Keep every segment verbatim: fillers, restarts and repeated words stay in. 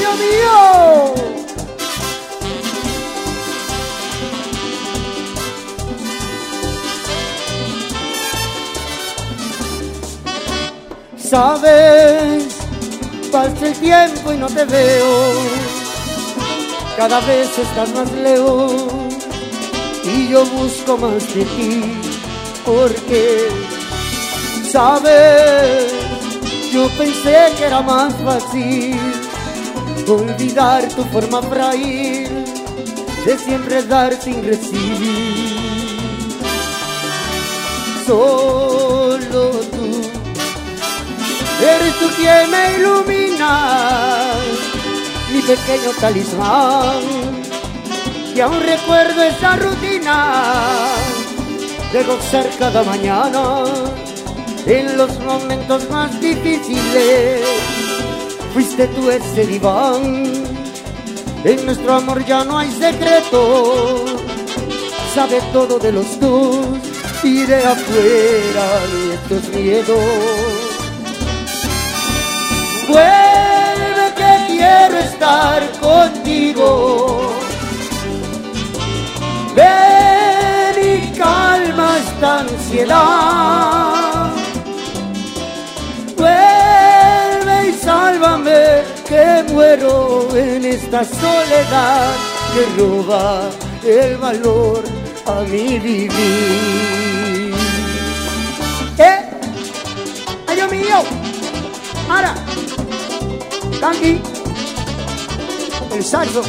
Dios mío. Sabes, pasa el tiempo y no te veo, cada vez estás más lejos y yo busco más de ti, porque, sabes, yo pensé que era más fácil olvidar tu forma frágil de siempre dar sin recibir. Solo tú eres tú quien me ilumina, mi pequeño talismán, y aún recuerdo esa rutina de gozar cada mañana en los momentos más difíciles. Fuiste tú ese diván, en nuestro amor ya no hay secreto, sabe todo de los dos y de afuera nuestros miedos. Vuelve que quiero estar contigo, ven y calma esta ansiedad. Vuelve y sálvame, que muero en esta soledad que roba el valor a mi vivir. ¿Eh? ¡Ay, Dios mío! Ahora, Kangi, el saxo.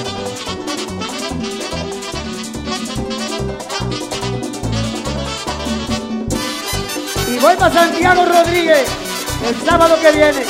Y voy para Santiago Rodríguez el sábado que viene.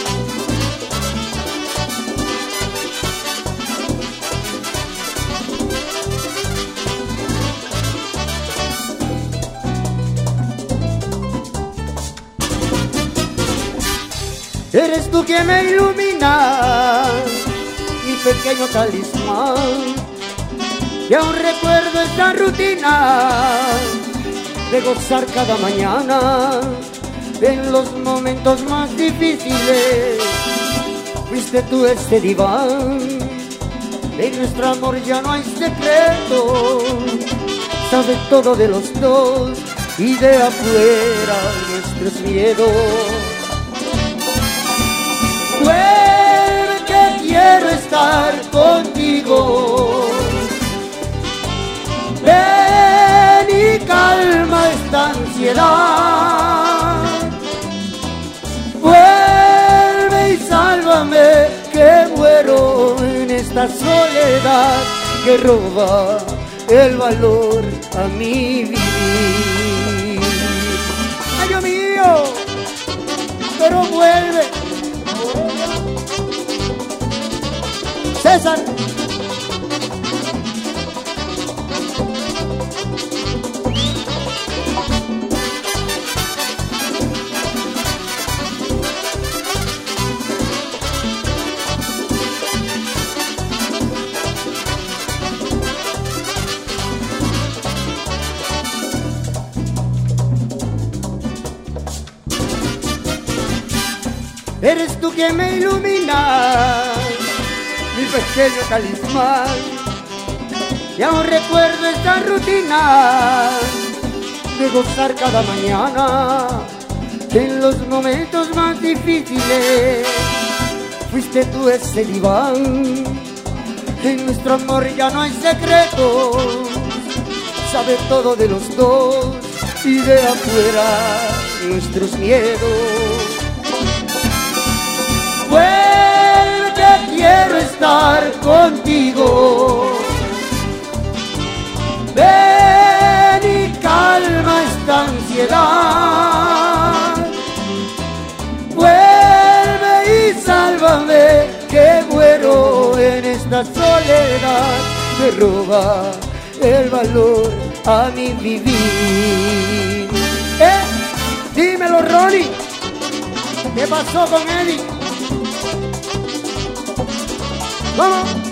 Eres tú quien me ilumina, mi pequeño talismán, y aún recuerdo esta rutina de gozar cada mañana en los momentos más difíciles. Fuiste tú ese diván, en nuestro amor ya no hay secreto, sabes todo de los dos y de afuera nuestros miedos. Vuelve que quiero estar contigo, ven y calma esta ansiedad. Vuelve y sálvame, que muero en esta soledad que roba el valor a mi vivir. ¡Ay, Dios mío! Pero vuelve. César. Eres tú quien me ilumina, mi pequeño talismán, y aún recuerdo esta rutina de gozar cada mañana en los momentos más difíciles. Fuiste tú ese diván, en nuestro amor ya no hay secretos, sabe todo de los dos y de afuera nuestros miedos. Vuelve que quiero estar contigo, ven y calma esta ansiedad. Vuelve y sálvame, que muero en esta soledad que roba el valor a mi vivir. ¿Eh? Dímelo, Ronnie, ¿qué pasó con Eddie? Vamos.